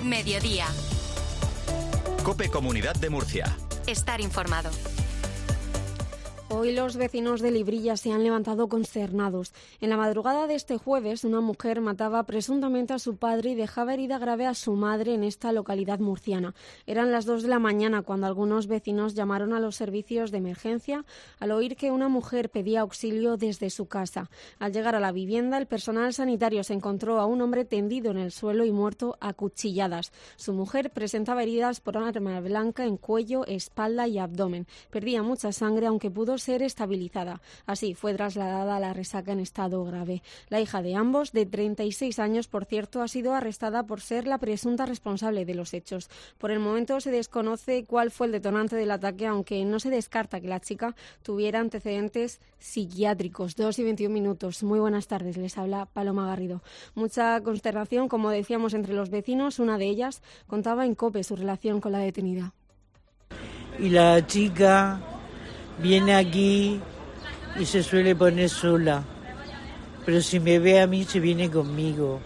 Mediodía. COPE Comunidad de Murcia. Estar informado. Hoy los vecinos de Librilla se han levantado consternados. En la madrugada de este jueves, una mujer mataba presuntamente a su padre y dejaba herida grave a su madre en esta localidad murciana. Eran las 2 de la mañana cuando algunos vecinos llamaron a los servicios de emergencia al oír que una mujer pedía auxilio desde su casa. Al llegar a la vivienda, el personal sanitario se encontró a un hombre tendido en el suelo y muerto a cuchilladas. Su mujer presentaba heridas por arma blanca en cuello, espalda y abdomen. Perdía mucha sangre, aunque pudo ser estabilizada. Así fue trasladada a la Resaca en estado grave. La hija de ambos, de 36 años, por cierto, ha sido arrestada por ser la presunta responsable de los hechos. Por el momento se desconoce cuál fue el detonante del ataque, aunque no se descarta que la chica tuviera antecedentes psiquiátricos. 2:21. Muy buenas tardes, les habla Paloma Garrido. Mucha consternación, como decíamos, entre los vecinos. Una de ellas contaba en COPE su relación con la detenida. Y la chica viene aquí y se suele poner sola, pero si me ve a mí se viene conmigo.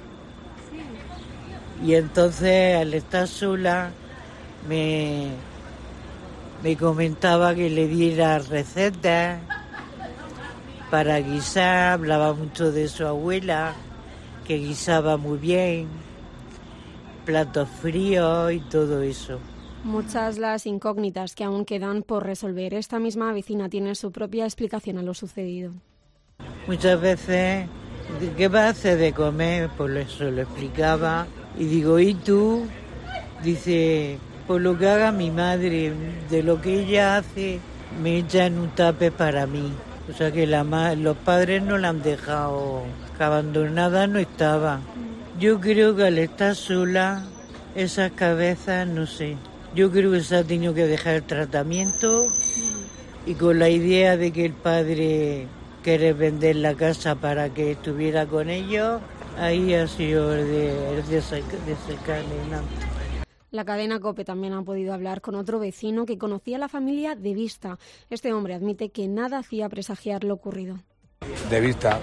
Y entonces al estar sola me comentaba que le diera recetas para guisar, hablaba mucho de su abuela, que guisaba muy bien, platos fríos y todo eso. Muchas las incógnitas que aún quedan por resolver. Esta misma vecina tiene su propia explicación a lo sucedido. Muchas veces, ¿qué vas a hacer de comer? Pues eso lo explicaba. Y digo, ¿y tú? Dice, pues lo que haga mi madre, de lo que ella hace, me echan un tupper para mí. O sea que los padres no la han dejado, que abandonada no estaba. Yo creo que al estar sola, esas cabezas, no sé. Yo creo que se ha tenido que dejar el tratamiento y con la idea de que el padre quiere vender la casa para que estuviera con ellos, ahí ha sido el desencadenante. La cadena COPE también ha podido hablar con otro vecino que conocía a la familia de vista. Este hombre admite que nada hacía presagiar lo ocurrido. De vista.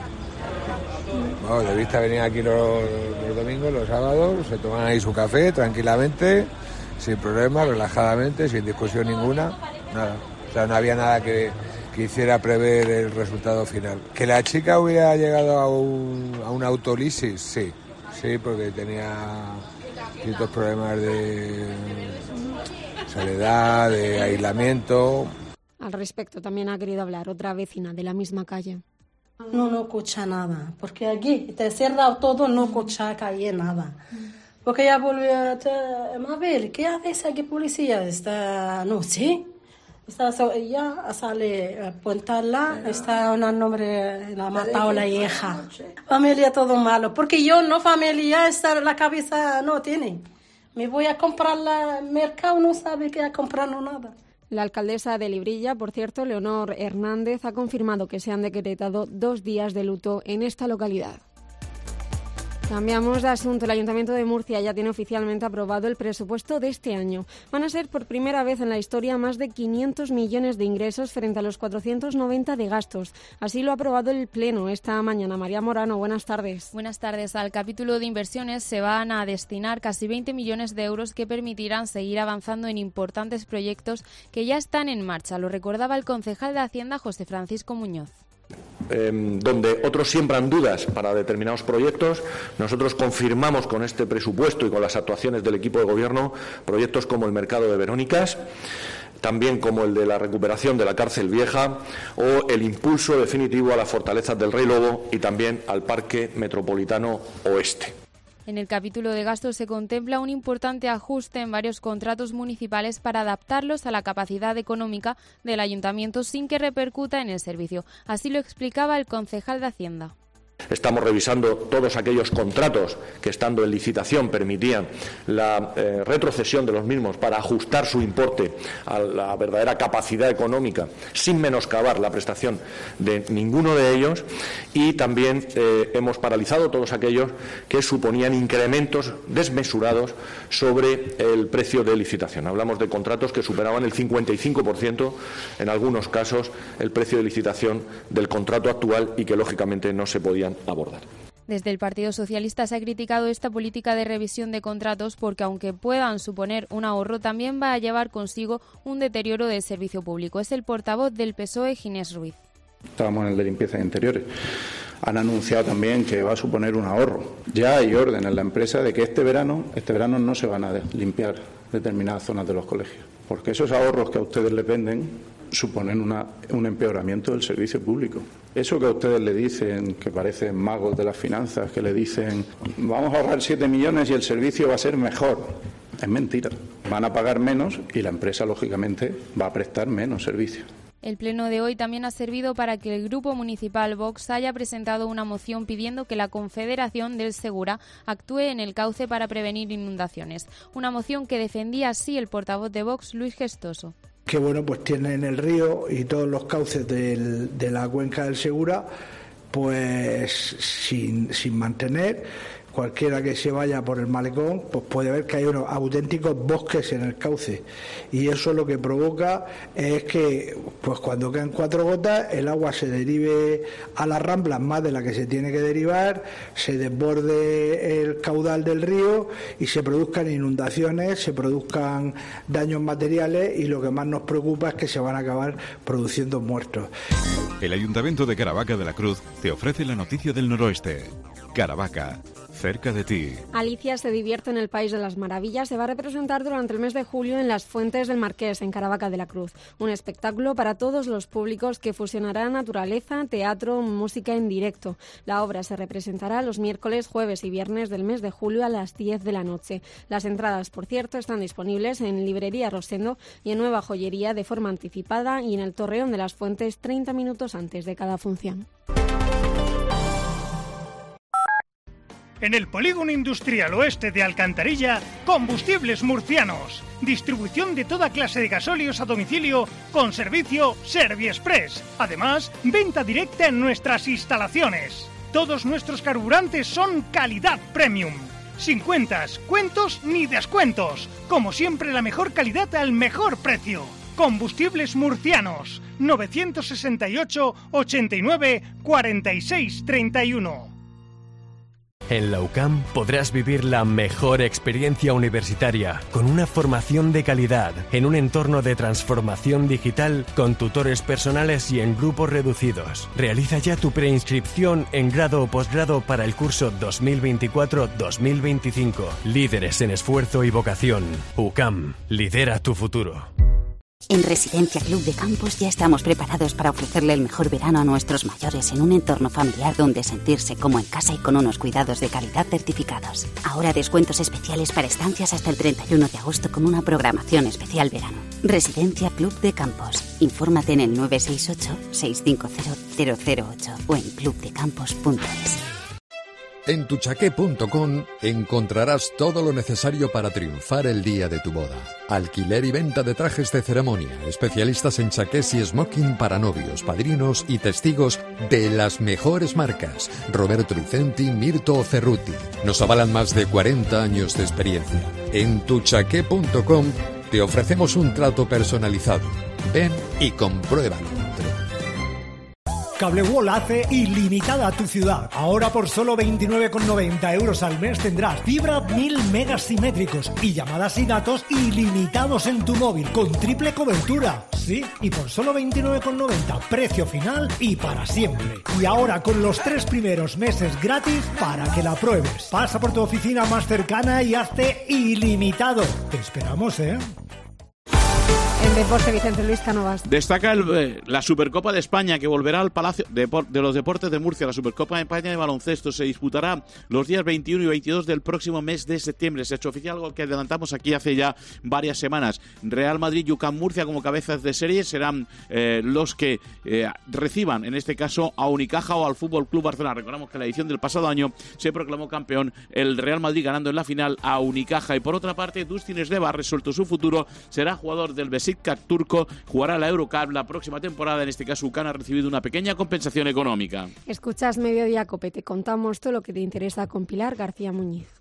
No, de vista venían aquí los domingos, los sábados, se tomaban ahí su café tranquilamente, sin problema, relajadamente, sin discusión ninguna, nada. O sea, no había nada que hiciera prever el resultado final. ¿Que la chica hubiera llegado a una autolisis? Sí, porque tenía ciertos problemas de soledad, de aislamiento. Al respecto también ha querido hablar otra vecina de la misma calle. No escucha nada, porque aquí te cierra todo, no escucha calle nada. Porque ella volvió a Mabel, ¿qué haces aquí, policía? No sé. Ella sale a apuntarla, está un hombre, la ha matado la hija. Familia todo malo, porque yo no familia, la cabeza no tiene. Me voy a comprar la mercado, no sabe que a comprar nada. La alcaldesa de Librilla, por cierto, Leonor Hernández, ha confirmado que se han decretado 2 días de luto en esta localidad. Cambiamos de asunto. El Ayuntamiento de Murcia ya tiene oficialmente aprobado el presupuesto de este año. Van a ser por primera vez en la historia más de 500 millones de ingresos frente a los 490 de gastos. Así lo ha aprobado el Pleno esta mañana. María Morano, buenas tardes. Buenas tardes. Al capítulo de inversiones se van a destinar casi 20 millones de euros que permitirán seguir avanzando en importantes proyectos que ya están en marcha. Lo recordaba el concejal de Hacienda, José Francisco Muñoz. Donde otros siembran dudas para determinados proyectos, nosotros confirmamos con este presupuesto y con las actuaciones del equipo de gobierno proyectos como el mercado de Verónicas, también como el de la recuperación de la cárcel vieja o el impulso definitivo a las fortalezas del Rey Lobo y también al Parque Metropolitano Oeste. En el capítulo de gastos se contempla un importante ajuste en varios contratos municipales para adaptarlos a la capacidad económica del ayuntamiento sin que repercuta en el servicio. Así lo explicaba el concejal de Hacienda. Estamos revisando todos aquellos contratos que, estando en licitación, permitían la retrocesión de los mismos para ajustar su importe a la verdadera capacidad económica, sin menoscabar la prestación de ninguno de ellos, y también hemos paralizado todos aquellos que suponían incrementos desmesurados sobre el precio de licitación. Hablamos de contratos que superaban el 55%, en algunos casos, el precio de licitación del contrato actual y que, lógicamente, no se podían abordar. Desde el Partido Socialista se ha criticado esta política de revisión de contratos porque, aunque puedan suponer un ahorro, también va a llevar consigo un deterioro del servicio público. Es el portavoz del PSOE, Ginés Ruiz. Estábamos en el de limpieza de interiores. Han anunciado también que va a suponer un ahorro. Ya hay orden en la empresa de que este verano no se van a limpiar determinadas zonas de los colegios, porque esos ahorros que a ustedes les venden suponen un empeoramiento del servicio público. Eso que a ustedes le dicen, que parecen magos de las finanzas, que le dicen vamos a ahorrar 7 millones y el servicio va a ser mejor, es mentira. Van a pagar menos y la empresa, lógicamente, va a prestar menos servicios. El pleno de hoy también ha servido para que el Grupo Municipal Vox haya presentado una moción pidiendo que la Confederación del Segura actúe en el cauce para prevenir inundaciones. Una moción que defendía así el portavoz de Vox, Luis Gestoso. Que pues tienen el río y todos los cauces de la cuenca del Segura pues sin mantener. Cualquiera que se vaya por el malecón pues puede ver que hay unos auténticos bosques en el cauce, y eso lo que provoca es que pues cuando caen 4 gotas el agua se derive a las ramblas más de la que se tiene que derivar, se desborde el caudal del río y se produzcan inundaciones, se produzcan daños materiales, y lo que más nos preocupa es que se van a acabar produciendo muertos. El Ayuntamiento de Caravaca de la Cruz te ofrece la noticia del noroeste. Caravaca, cerca de ti. Alicia se divierte en el País de las Maravillas. Se va a representar durante el mes de julio en las Fuentes del Marqués, en Caravaca de la Cruz. Un espectáculo para todos los públicos que fusionará naturaleza, teatro, música en directo. La obra se representará los miércoles, jueves y viernes del mes de julio a las 10 de la noche. Las entradas, por cierto, están disponibles en Librería Rosendo y en Nueva Joyería de forma anticipada, y en el Torreón de las Fuentes 30 minutos antes de cada función. En el Polígono Industrial Oeste de Alcantarilla, Combustibles Murcianos. Distribución de toda clase de gasóleos a domicilio con servicio ServiExpress. Además, venta directa en nuestras instalaciones. Todos nuestros carburantes son calidad premium. Sin cuentas, cuentos ni descuentos. Como siempre, la mejor calidad al mejor precio. Combustibles Murcianos. 968 89 46 31. En la UCAM podrás vivir la mejor experiencia universitaria, con una formación de calidad, en un entorno de transformación digital, con tutores personales y en grupos reducidos. Realiza ya tu preinscripción en grado o posgrado para el curso 2024-2025. Líderes en esfuerzo y vocación. UCAM, lidera tu futuro. En Residencia Club de Campos ya estamos preparados para ofrecerle el mejor verano a nuestros mayores en un entorno familiar donde sentirse como en casa y con unos cuidados de calidad certificados. Ahora descuentos especiales para estancias hasta el 31 de agosto con una programación especial verano. Residencia Club de Campos. Infórmate en el 968-650-008 o en clubdecampos.es. En tuchaqué.com encontrarás todo lo necesario para triunfar el día de tu boda. Alquiler y venta de trajes de ceremonia, especialistas en chaqués y smoking para novios, padrinos y testigos de las mejores marcas. Roberto Vicenti, Mirto o Cerruti. Nos avalan más de 40 años de experiencia. En tuchaqué.com te ofrecemos un trato personalizado. Ven y compruébalo. Cableworld hace ilimitada a tu ciudad. Ahora por solo 29,90 euros al mes tendrás fibra 1000 megas simétricos y llamadas y datos ilimitados en tu móvil con triple cobertura. Sí, y por solo 29,90, precio final y para siempre. Y ahora con los 3 primeros meses gratis para que la pruebes. Pasa por tu oficina más cercana y hazte ilimitado. Te esperamos, ¿eh? En deporte, Vicente Luis Cánovas. Destaca la Supercopa de España, que volverá al Palacio de los Deportes de Murcia. La Supercopa de España de baloncesto se disputará los días 21 y 22 del próximo mes de septiembre. Se ha hecho oficial, algo que adelantamos aquí hace ya varias semanas. Real Madrid y UCAM Murcia como cabezas de serie serán los que reciban, en este caso, a Unicaja o al Fútbol Club Barcelona. Recordamos que en la edición del pasado año se proclamó campeón el Real Madrid, ganando en la final a Unicaja. Y por otra parte, Dustin Sleva ha resuelto su futuro, será jugador del Besiktas turco, jugará la Eurocup la próxima temporada. En este caso, UCAM ha recibido una pequeña compensación económica. Escuchas Mediodía Cope, te contamos todo lo que te interesa con Pilar García Muñiz.